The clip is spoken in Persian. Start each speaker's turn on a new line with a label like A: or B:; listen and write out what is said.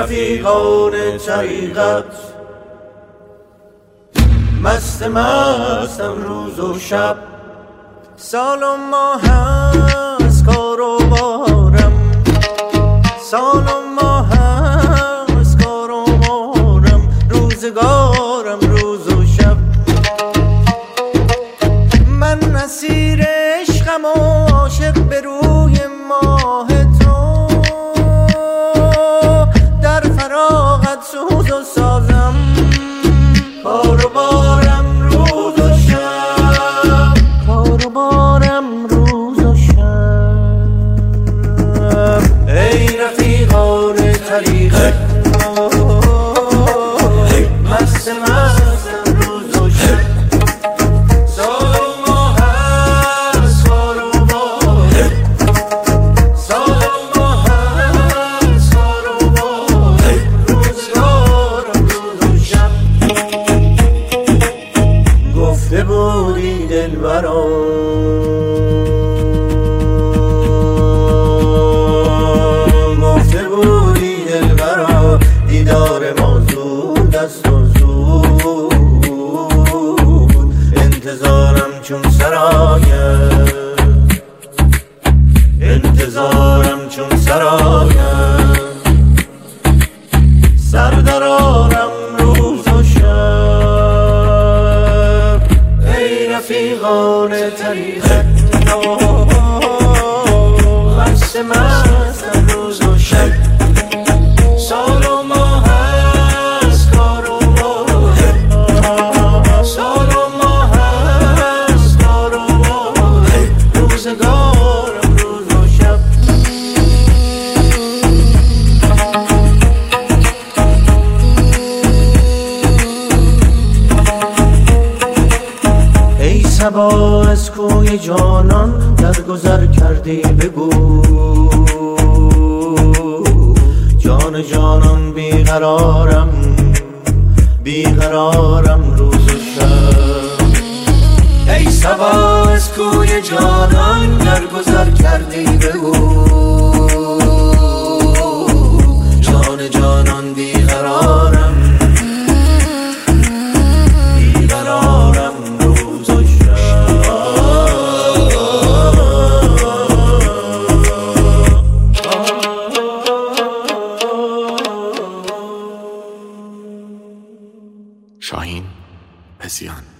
A: رفیقان طریقت مستم روز و شب. سال و ماه هست کار و بارم، سال و ماه هست کار و بارم، روزگارم روز و شب. من اسیر عشقم و عاشق به روی ماه تو، در فراغت سوز و سازم، کار و بارم روز و شب، کار و بارم روز و شب. ای رفیقان طریقت مستم روز و شب. سال و ماه هست کار و بارم، سال و ماه هست کار و بارم، روزگارم روز و شب. گفته بودی دلبرا دیدار ما زود است و زود، انتظارم چون سرایم، انتظارم چون سرایم، سر درارم روز و شب. ای رفیقان طریقت مستم روز و شب. سال و ماه هست کار و بارم، سال و ماه هست کار و بارم، روزگارم روز و شب. ای صبا از کوی جانان در گذر کردی بگو، جان جانان بیقرارم، بیقرارم روز و شب. ای صبا از کوی جانان در گذر کردی بگو، جان جانان بیقرارم، بیقرارم روز و شب.
B: شاهین پسیان.